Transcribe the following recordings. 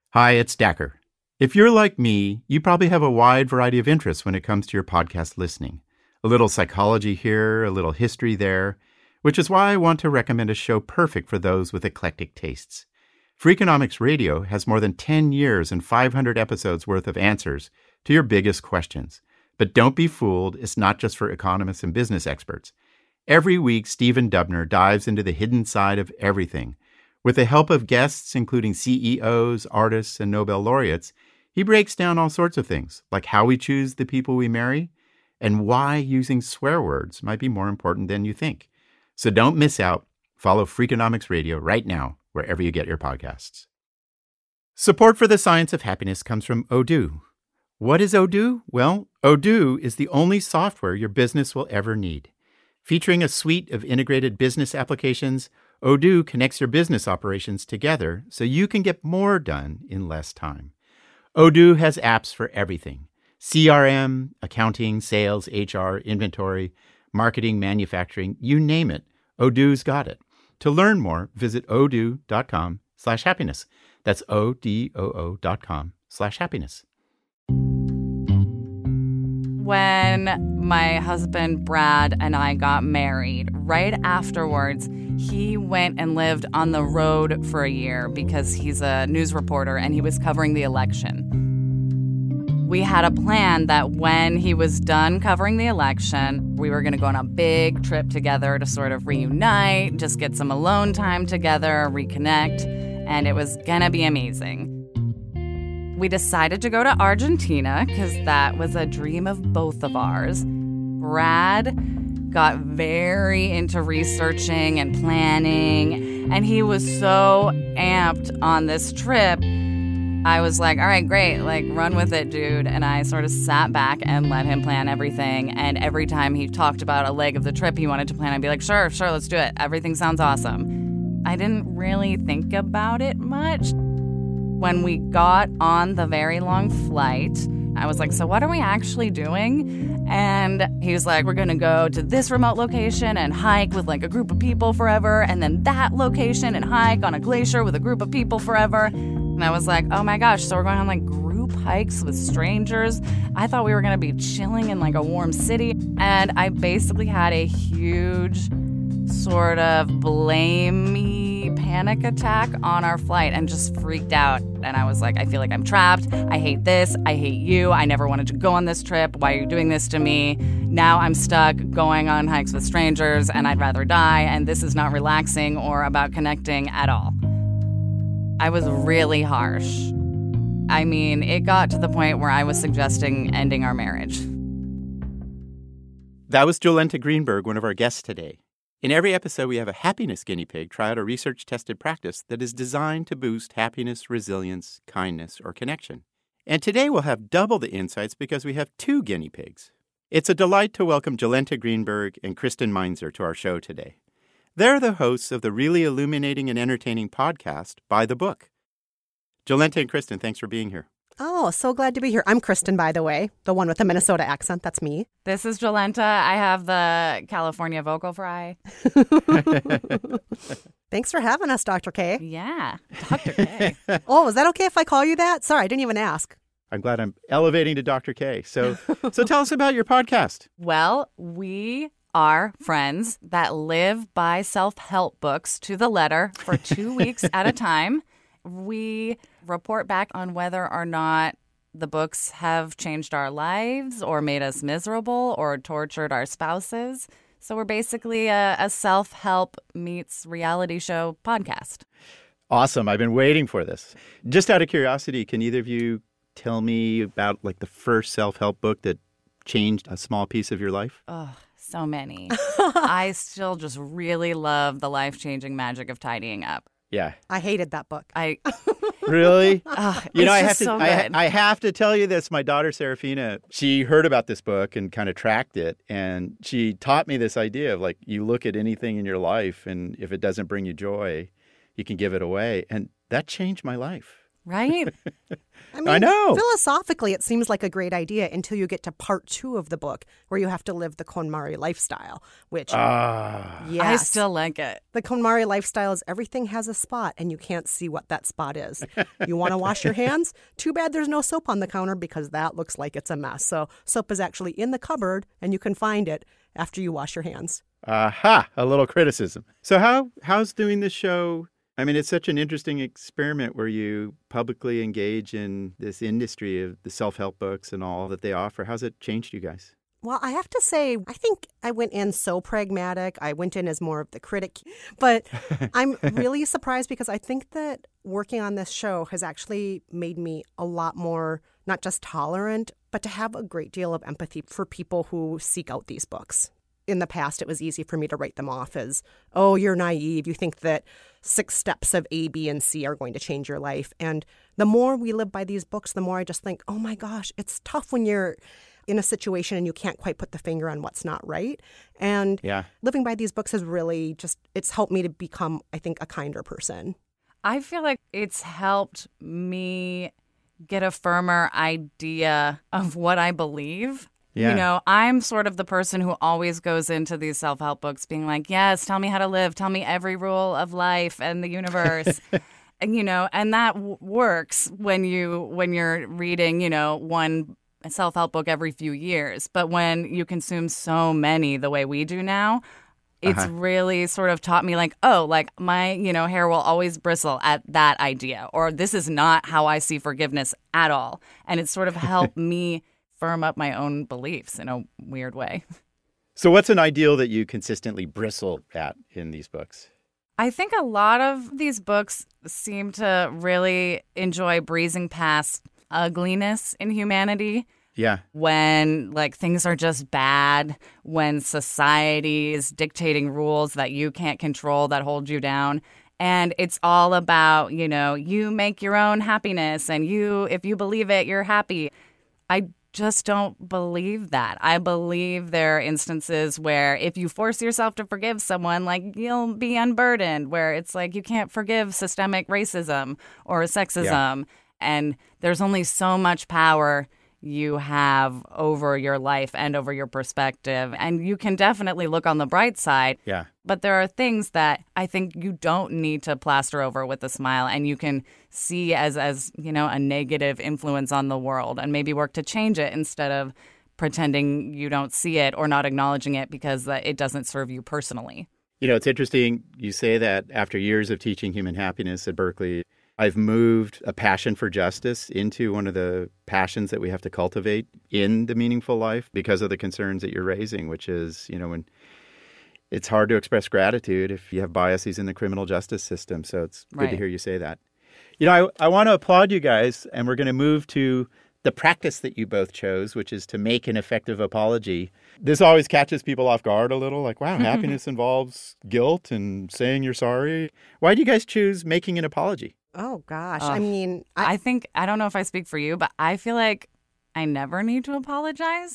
Hi, it's Dacker. If you're like me, you probably have a wide variety of interests when it comes to your podcast listening. A little psychology here, a little history there, which is why I want to recommend a show perfect for those with eclectic tastes. Freakonomics Radio has more than 10 years and 500 episodes worth of answers to your biggest questions. But don't be fooled, it's not just for economists and business experts. Every week, Stephen Dubner dives into the hidden side of everything. With the help of guests, including CEOs, artists, and Nobel laureates, he breaks down all sorts of things, like how we choose the people we marry and why using swear words might be more important than you think. So don't miss out. Follow Freakonomics Radio right now, wherever you get your podcasts. Support for the science of happiness comes from Odoo. What is Odoo? Well, Odoo is the only software your business will ever need. Featuring a suite of integrated business applications, Odoo connects your business operations together so you can get more done in less time. Odoo has apps for everything: CRM, accounting, sales, HR, inventory, marketing, manufacturing, you name it. Odoo's got it. To learn more, visit odoo.com/happiness. That's odoo.com/happiness. When my husband Brad and I got married, right afterwards, he went and lived on the road for a year because he's a news reporter and he was covering the election. We had a plan that when he was done covering the election, we were going to go on a big trip together to sort of reunite, just get some alone time together, reconnect, and it was going to be amazing. We decided to go to Argentina because that was a dream of both of ours. Brad got very into researching and planning, and he was so amped on this trip. I was like, all right, great, like run with it, dude. And I sort of sat back and let him plan everything. And every time he talked about a leg of the trip he wanted to plan, I'd be like, sure, let's do it. Everything sounds awesome. I didn't really think about it much. When we got on the very long flight, I was like, so what are we actually doing? And he was like, we're going to go to this remote location and hike with like a group of people forever, and then that location and hike on a glacier with a group of people forever. And I was like, oh my gosh, so we're going on like group hikes with strangers? I thought we were going to be chilling in like a warm city. And I basically had a huge sort of blame-y panic attack on our flight and just freaked out. And I was like, I feel like I'm trapped. I hate this. I hate you. I never wanted to go on this trip. Why are you doing this to me? Now I'm stuck going on hikes with strangers and I'd rather die. And this is not relaxing or about connecting at all. I was really harsh. I mean, it got to the point where I was suggesting ending our marriage. That was Jolenta Greenberg, one of our guests today. In every episode, we have a happiness guinea pig try out a research-tested practice that is designed to boost happiness, resilience, kindness, or connection. And today we'll have double the insights because we have two guinea pigs. It's a delight to welcome Jolenta Greenberg and Kristen Meinzer to our show today. They're the hosts of the really illuminating and entertaining podcast, By the Book. Jolenta and Kristen, thanks for being here. Oh, so glad to be here. I'm Kristen, by the way, the one with the Minnesota accent. That's me. This is Jolenta. I have the California vocal fry. Thanks for having us, Dr. K. Yeah, Dr. K. Oh, is that okay if I call you that? Sorry, I didn't even ask. I'm glad I'm elevating to Dr. K. So tell us about your podcast. Well, we are friends that live by self-help books to the letter for 2 weeks at a time. We report back on whether or not the books have changed our lives or made us miserable or tortured our spouses. So we're basically a self-help meets reality show podcast. Awesome. I've been waiting for this. Just out of curiosity, can either of you tell me about like the first self-help book that changed a small piece of your life? Oh, so many. I still just really love the life-changing magic of tidying up. Yeah. I hated that book. Really? You know, I have to tell you this. My daughter, Serafina, she heard about this book and kind of tracked it. And she taught me this idea of like, you look at anything in your life and if it doesn't bring you joy, you can give it away. And that changed my life. Right? I mean, I know. philosophically, it seems like a great idea until you get to part 2 of the book where you have to live the KonMari lifestyle, which, I yes, still like it. the KonMari lifestyle is everything has a spot and you can't see what that spot is. You want to wash your hands? Too bad there's no soap on the counter because that looks like it's a mess. So soap is actually in the cupboard and you can find it after you wash your hands. Aha, a little criticism. So how's doing this show? I mean, it's such an interesting experiment where you publicly engage in this industry of the self-help books and all that they offer. How's it changed you guys? Well, I have to say, I think I went in so pragmatic. I went in as more of the critic. But I'm really surprised because I think that working on this show has actually made me a lot more, not just tolerant, but to have a great deal of empathy for people who seek out these books. In the past, it was easy for me to write them off as, oh, you're naive. You think that 6 steps of A, B, and C are going to change your life. And the more we live by these books, the more I just think, oh my gosh, it's tough when you're in a situation and you can't quite put the finger on what's not right. And living by these books has really it's helped me to become, I think, a kinder person. I feel like it's helped me get a firmer idea of what I believe. Yeah. You know, I'm sort of the person who always goes into these self-help books being like, yes, tell me how to live. Tell me every rule of life and the universe. And, you know, and that works when you're reading, you know, one self-help book every few years. But when you consume so many the way we do now, it's really sort of taught me like, oh, like my, you know, hair will always bristle at that idea, or this is not how I see forgiveness at all. And it's sort of helped me firm up my own beliefs in a weird way. So what's an ideal that you consistently bristle at in these books? I think a lot of these books seem to really enjoy breezing past ugliness in humanity. Yeah. When like things are just bad, when society is dictating rules that you can't control that hold you down. And it's all about, you know, you make your own happiness and if you believe it, you're happy. I just don't believe that. I believe there are instances where if you force yourself to forgive someone, like you'll be unburdened, where it's like you can't forgive systemic racism or sexism. Yeah. And there's only so much power you have over your life and over your perspective. And you can definitely look on the bright side. Yeah. But there are things that I think you don't need to plaster over with a smile and you can see as you know, a negative influence on the world and maybe work to change it instead of pretending you don't see it or not acknowledging it because it doesn't serve you personally. You know, it's interesting you say that after years of teaching human happiness at Berkeley. I've moved a passion for justice into one of the passions that we have to cultivate in the meaningful life because of the concerns that you're raising, which is, you know, when it's hard to express gratitude if you have biases in the criminal justice system. So it's good to hear you say that. You know, I want to applaud you guys, and we're going to move to the practice that you both chose, which is to make an effective apology. This always catches people off guard a little, like, wow, happiness involves guilt and saying you're sorry. Why do you guys choose making an apology? Oh, gosh. I mean, I think, I don't know if I speak for you, but I feel like I never need to apologize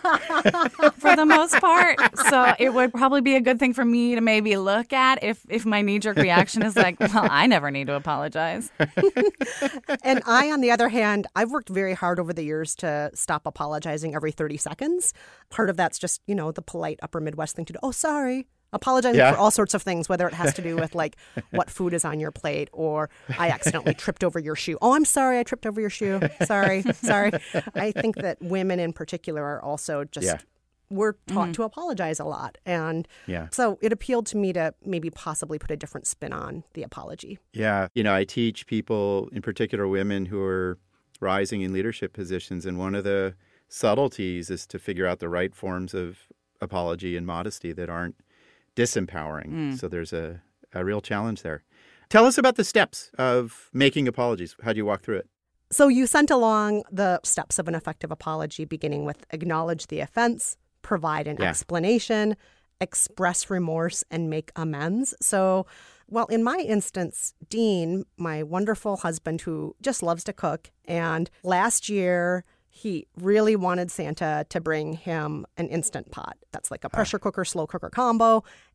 for the most part. So it would probably be a good thing for me to maybe look at if my knee-jerk reaction is like, well, I never need to apologize. And I, on the other hand, I've worked very hard over the years to stop apologizing every 30 seconds. Part of that's just, you know, the polite upper Midwest thing to do. Oh, sorry. Apologizing for all sorts of things, whether it has to do with like what food is on your plate or I accidentally tripped over your shoe. Oh, I'm sorry, I tripped over your shoe. Sorry. I think that women in particular are also just, we're taught to apologize a lot. And so it appealed to me to maybe possibly put a different spin on the apology. Yeah. You know, I teach people, in particular women who are rising in leadership positions. And one of the subtleties is to figure out the right forms of apology and modesty that aren't disempowering. So there's a real challenge there. Tell us about the steps of making apologies. How do you walk through it? So you sent along the steps of an effective apology, beginning with acknowledge the offense, provide an explanation, express remorse, and make amends. So, well, in my instance, Dean, my wonderful husband who just loves to cook, and last year he really wanted Santa to bring him an Instant Pot. That's like a pressure cooker, slow cooker combo.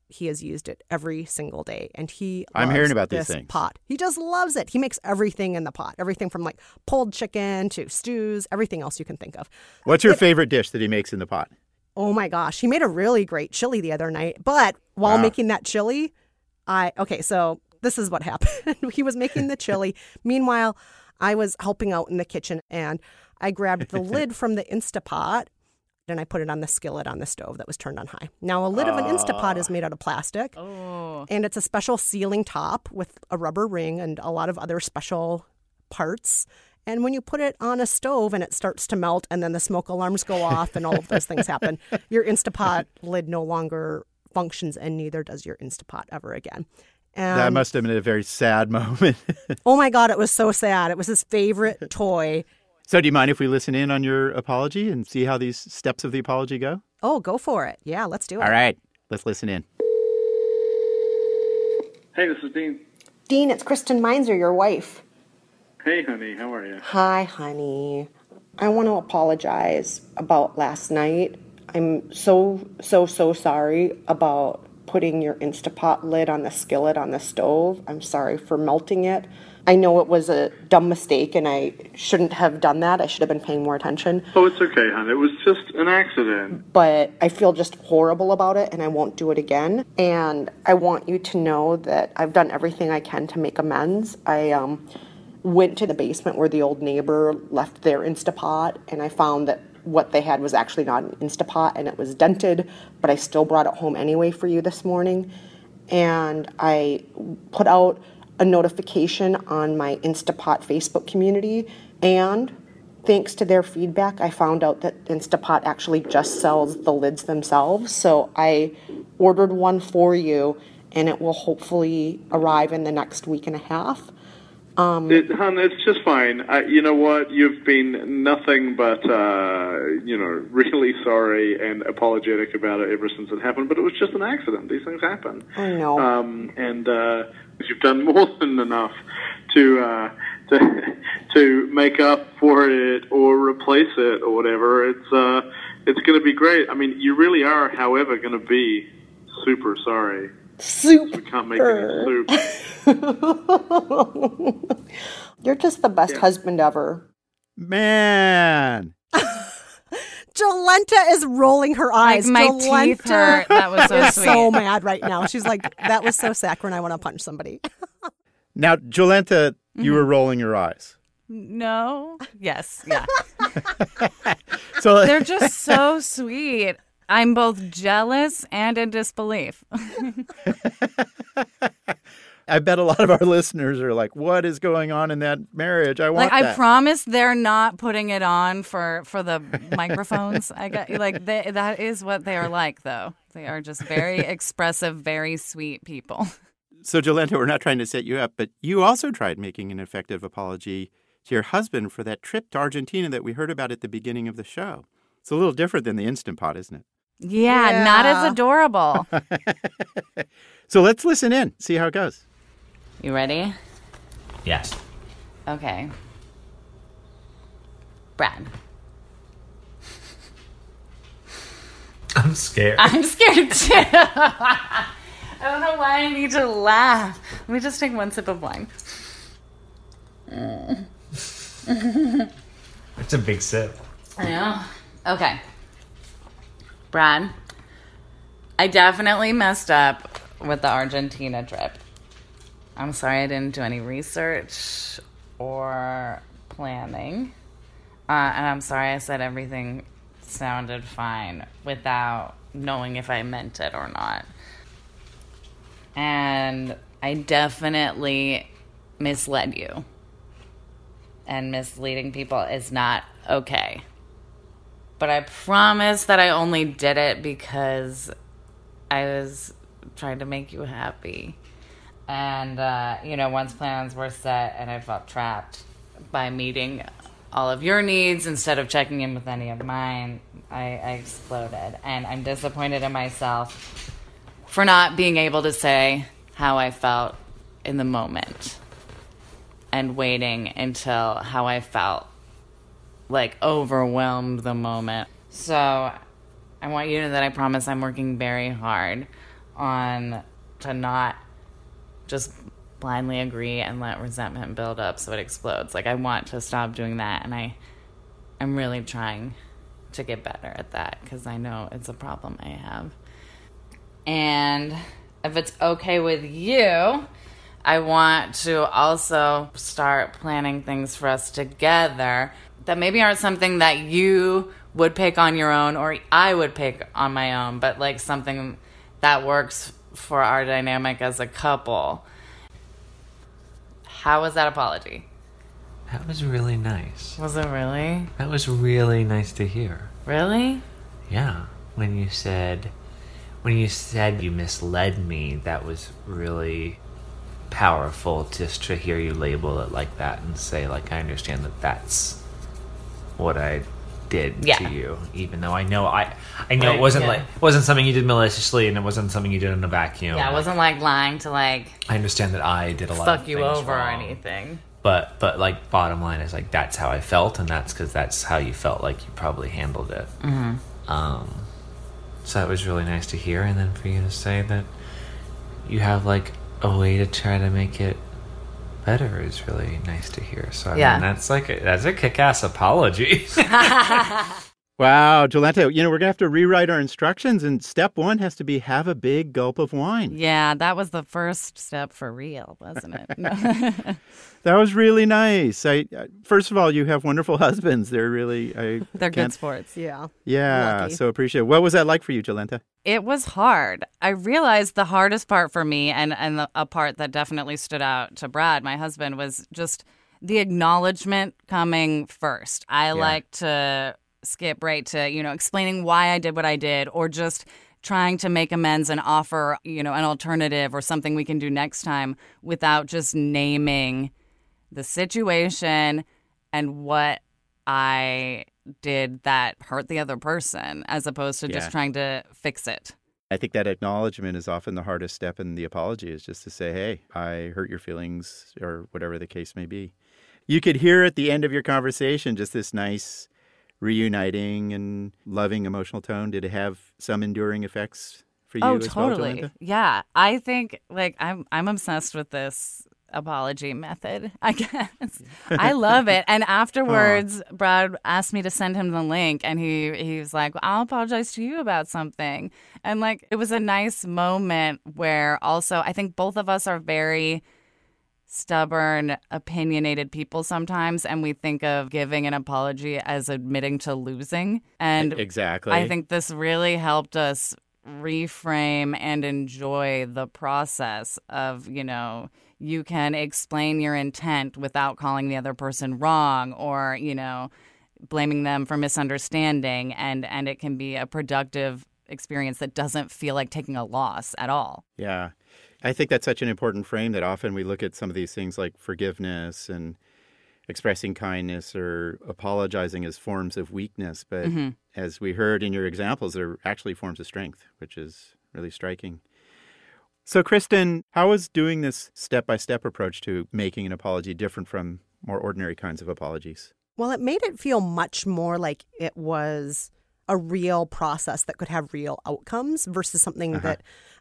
He has used it every single day, and I'm hearing about these this things. pot. He just loves it. He makes everything in the pot, everything from like pulled chicken to stews, everything else you can think of. What's your favorite dish that he makes in the pot? Oh my gosh, he made a really great chili the other night. But while making that chili, so this is what happened. He was making the chili. Meanwhile, I was helping out in the kitchen, and I grabbed the lid from the Instapot, and I put it on the skillet on the stove that was turned on high. Now, a lid of an Instapot is made out of plastic, and it's a special sealing top with a rubber ring and a lot of other special parts. And when you put it on a stove and it starts to melt and then the smoke alarms go off and all of those things happen, your Instapot lid no longer functions, and neither does your Instapot ever again. And That must have been a very sad moment. oh my God, it was so sad. It was his favorite toy. So do you mind if we listen in on your apology and see how these steps of the apology go? Oh, go for it. Yeah, let's do it. All right, let's listen in. Hey, this is Dean. Dean, it's Kristen Meinzer, your wife. Hey, honey, how are you? Hi, honey. I want to apologize about last night. I'm so sorry about putting your Instapot lid on the skillet on the stove. I'm sorry for melting it. I know it was a dumb mistake, and I shouldn't have done that. I should have been paying more attention. Oh, it's okay, hon. It was just an accident. But I feel just horrible about it, and I won't do it again. And I want you to know that I've done everything I can to make amends. I went to the basement where the old neighbor left their Instapot, and I found that what they had was actually not an Instapot, and it was dented, but I still brought it home anyway for you this morning. And I put out a notification on my Instapot Facebook community, and thanks to their feedback, I found out that Instapot actually just sells the lids themselves. So I ordered one for you, and it will hopefully arrive in the next week and a half. Hon, it's just fine. You know what? You've been nothing but, really sorry and apologetic about it ever since it happened. But it was just an accident. These things happen. I know. And you've done more than enough to make up for it or replace it or whatever. It's going to be great. I mean, you really are, however, going to be super sorry. Soup. We can't make any soup. You're just the best husband ever. Man. Jolenta is rolling her eyes. Like my teeth hurt. That was so is sweet. so mad right now. She's like, that was so saccharine. I want to punch somebody. Now, Jolenta, you were rolling your eyes. No. Yes. Yeah. So They're just so sweet. I'm both jealous and in disbelief. I bet a lot of our listeners are like, what is going on in that marriage? I want Like, that. I promise they're not putting it on for the microphones. I got that is what they are like, though. They are just very expressive, very sweet people. So, Jolenta, we're not trying to set you up, but you also tried making an effective apology to your husband for that trip to Argentina that we heard about at the beginning of the show. It's a little different than the Instant Pot, isn't it? Yeah, not as adorable. So let's listen in, see how it goes. You ready? Yes. Okay. Brad. I'm scared. I'm scared too. I don't know why I need to laugh. Let me just take one sip of wine. It's a big sip. I know. Okay. Brad, I definitely messed up with the Argentina trip. I'm sorry I didn't do any research or planning. And I'm sorry I said everything sounded fine without knowing if I meant it or not. And I definitely misled you. And misleading people is not okay. But I promise that I only did it because I was trying to make you happy. And, once plans were set and I felt trapped by meeting all of your needs instead of checking in with any of mine, I exploded. And I'm disappointed in myself for not being able to say how I felt in the moment and waiting until how I felt overwhelmed the moment. So I want you to know that I promise I'm working very hard on to not just blindly agree and let resentment build up so it explodes. Like, I want to stop doing that, and I'm really trying to get better at that because I know it's a problem I have. And if it's okay with you, I want to also start planning things for us together that maybe aren't something that you would pick on your own or I would pick on my own, but like something that works for our dynamic as a couple. How was that apology? That was really nice. Was it really? That was really nice to hear. Really? Yeah. When you said you misled me, that was really powerful just to hear you label it like that and say, like, I understand that that's what I did to you, even though I know it wasn't something you did maliciously, and it wasn't something you did in a vacuum. Yeah, it wasn't like lying to like I understand that I did a lot fuck of you things over wrong, or anything. But like bottom line is like that's how I felt, and that's because that's how you felt like you probably handled it. So that was really nice to hear, and then for you to say that you have like a way to try to make it better is really nice to hear. So I mean, that's a kick-ass apology. Wow, Jolenta, we're going to have to rewrite our instructions, and step 1 has to be have a big gulp of wine. Yeah, that was the first step for real, wasn't it? That was really nice. First of all, you have wonderful husbands. They're really... They're good sports. Yeah. Yeah, Lucky. so appreciate it. What was that like for you, Jolenta? It was hard. I realized the hardest part for me, and a part that definitely stood out to Brad, my husband, was just the acknowledgement coming first. I like to skip right to, explaining why I did what I did, or just trying to make amends and offer, an alternative or something we can do next time without just naming the situation and what I did that hurt the other person, as opposed to just trying to fix it. I think that acknowledgement is often the hardest step in the apology, is just to say, hey, I hurt your feelings, or whatever the case may be. You could hear at the end of your conversation just this nice reuniting and loving emotional tone. Did it have some enduring effects for you as well, Jolenta? Yeah. I think I'm obsessed with this apology method, I guess. I love it. And afterwards, Brad asked me to send him the link, and he was like, I'll apologize to you about something. And it was a nice moment where also I think both of us are very stubborn, opinionated people sometimes, and we think of giving an apology as admitting to losing. And exactly. I think this really helped us reframe and enjoy the process of, you can explain your intent without calling the other person wrong, or, blaming them for misunderstanding, and it can be a productive experience that doesn't feel like taking a loss at all. Yeah. I think that's such an important frame that often we look at some of these things like forgiveness and expressing kindness or apologizing as forms of weakness. But as we heard in your examples, they're actually forms of strength, which is really striking. So, Kristen, how is doing this step-by-step approach to making an apology different from more ordinary kinds of apologies? Well, it made it feel much more like it was a real process that could have real outcomes versus something that,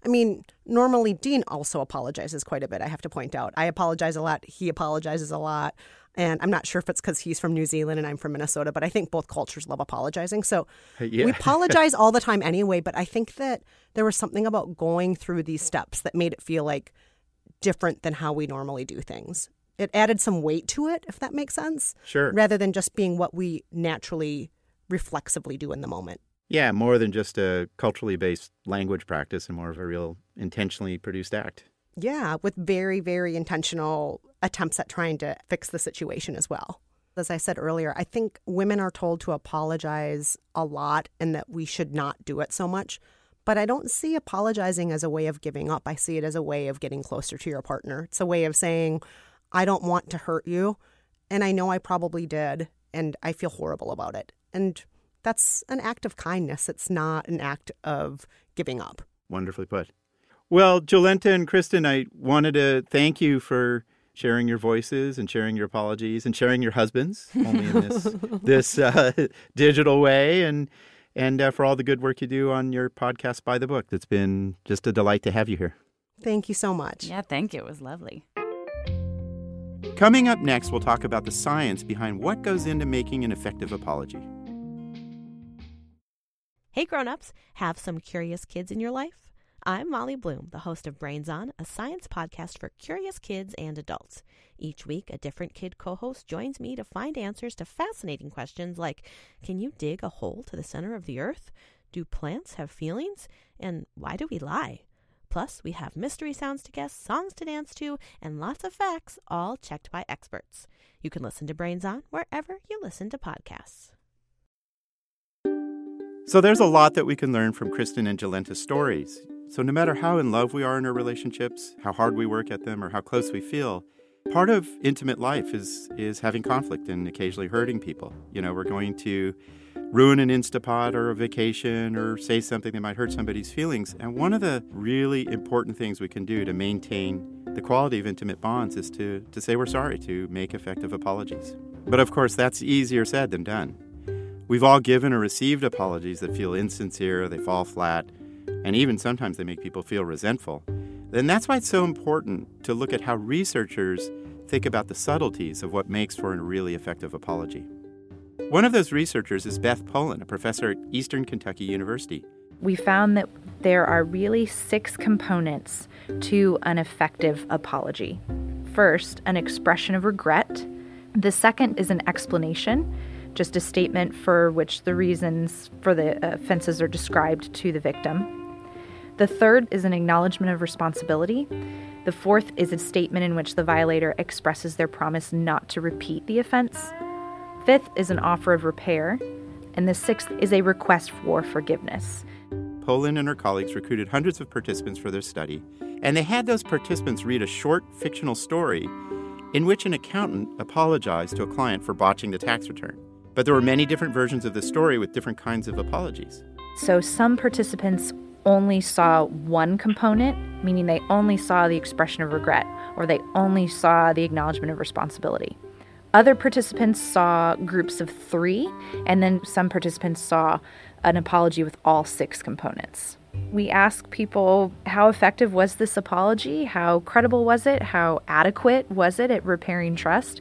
normally Dean also apologizes quite a bit, I have to point out. I apologize a lot. He apologizes a lot. And I'm not sure if it's because he's from New Zealand and I'm from Minnesota, but I think both cultures love apologizing. So we apologize all the time anyway, but I think that there was something about going through these steps that made it feel like different than how we normally do things. It added some weight to it, if that makes sense. Sure. Rather than just being what we naturally reflexively do in the moment. Yeah, more than just a culturally based language practice and more of a real intentionally produced act. Yeah, with very, very intentional attempts at trying to fix the situation as well. As I said earlier, I think women are told to apologize a lot and that we should not do it so much. But I don't see apologizing as a way of giving up. I see it as a way of getting closer to your partner. It's a way of saying, I don't want to hurt you, and I know I probably did, and I feel horrible about it. And that's an act of kindness. It's not an act of giving up. Wonderfully put. Well, Jolenta and Kristen, I wanted to thank you for sharing your voices and sharing your apologies and sharing your husbands, only in this digital way. And and for all the good work you do on your podcast, By the Book. It's been just a delight to have you here. Thank you so much. Yeah, thank you. It was lovely. Coming up next, we'll talk about the science behind what goes into making an effective apology. Hey grown-ups, have some curious kids in your life? I'm Molly Bloom, the host of Brains On, a science podcast for curious kids and adults. Each week, a different kid co-host joins me to find answers to fascinating questions like, can you dig a hole to the center of the earth? Do plants have feelings? And why do we lie? Plus, we have mystery sounds to guess, songs to dance to, and lots of facts, all checked by experts. You can listen to Brains On wherever you listen to podcasts. So there's a lot that we can learn from Kristen and Jolenta's stories. So no matter how in love we are in our relationships, how hard we work at them, or how close we feel, part of intimate life is having conflict and occasionally hurting people. You know, we're going to ruin an Instapot or a vacation or say something that might hurt somebody's feelings. And one of the really important things we can do to maintain the quality of intimate bonds is to say we're sorry, to make effective apologies. But of course, that's easier said than done. We've all given or received apologies that feel insincere, they fall flat, and even sometimes they make people feel resentful. And that's why it's so important to look at how researchers think about the subtleties of what makes for a really effective apology. One of those researchers is Beth Poland, a professor at Eastern Kentucky University. We found that there are really 6 components to an effective apology. First, an expression of regret. The second is an explanation, just a statement for which the reasons for the offenses are described to the victim. The third is an acknowledgement of responsibility. The fourth is a statement in which the violator expresses their promise not to repeat the offense. Fifth is an offer of repair. And the sixth is a request for forgiveness. Poland and her colleagues recruited hundreds of participants for their study, and they had those participants read a short fictional story in which an accountant apologized to a client for botching the tax return. But there were many different versions of the story with different kinds of apologies. So some participants only saw one component, meaning they only saw the expression of regret, or they only saw the acknowledgement of responsibility. Other participants saw groups of 3, and then some participants saw an apology with all 6 components. We asked people, how effective was this apology? How credible was it? How adequate was it at repairing trust?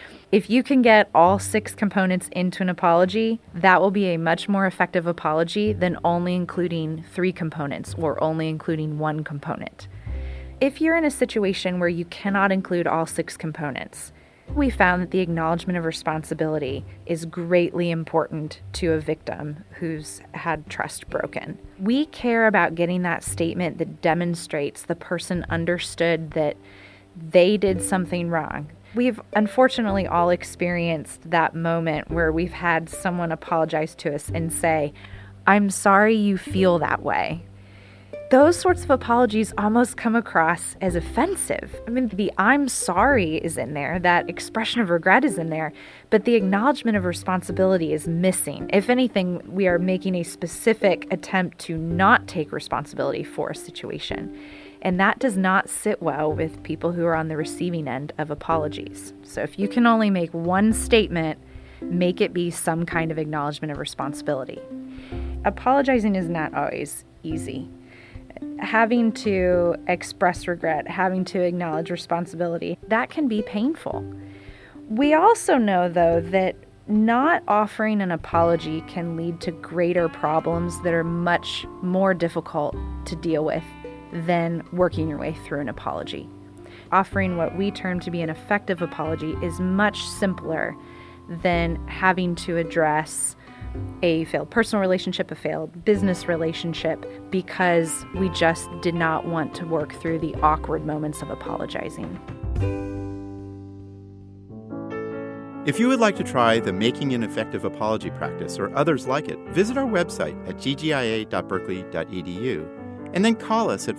If you can get all 6 components into an apology, that will be a much more effective apology than only including 3 components or only including 1 component. If you're in a situation where you cannot include all 6 components, we found that the acknowledgement of responsibility is greatly important to a victim who's had trust broken. We care about getting that statement that demonstrates the person understood that they did something wrong. We've unfortunately all experienced that moment where we've had someone apologize to us and say, "I'm sorry you feel that way." Those sorts of apologies almost come across as offensive. I mean, the "I'm sorry" is in there, that expression of regret is in there, but the acknowledgement of responsibility is missing. If anything, we are making a specific attempt to not take responsibility for a situation. And that does not sit well with people who are on the receiving end of apologies. So if you can only make one statement, make it be some kind of acknowledgement of responsibility. Apologizing is not always easy. Having to express regret, having to acknowledge responsibility, that can be painful. We also know, though, that not offering an apology can lead to greater problems that are much more difficult to deal with than working your way through an apology. Offering what we term to be an effective apology is much simpler than having to address a failed personal relationship, a failed business relationship, because we just did not want to work through the awkward moments of apologizing. If you would like to try the Making an Effective Apology practice or others like it, visit our website at ggia.berkeley.edu and then call us at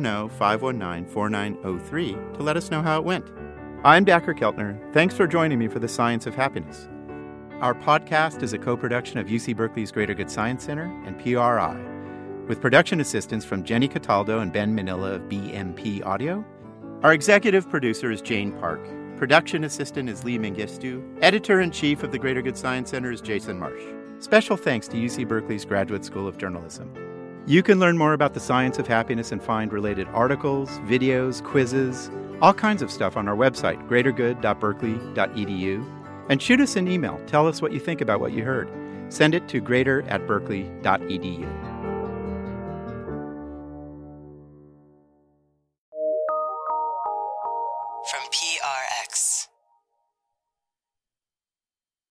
510-519-4903 to let us know how it went. I'm Dacher Keltner. Thanks for joining me for The Science of Happiness. Our podcast is a co-production of UC Berkeley's Greater Good Science Center and PRI, with production assistance from Jenny Cataldo and Ben Manila of BMP Audio. Our executive producer is Jane Park. Production assistant is Lee Mengistu. Editor-in-chief of the Greater Good Science Center is Jason Marsh. Special thanks to UC Berkeley's Graduate School of Journalism. You can learn more about the science of happiness and find related articles, videos, quizzes, all kinds of stuff on our website, greatergood.berkeley.edu. And shoot us an email. Tell us what you think about what you heard. Send it to greater@berkeley.edu.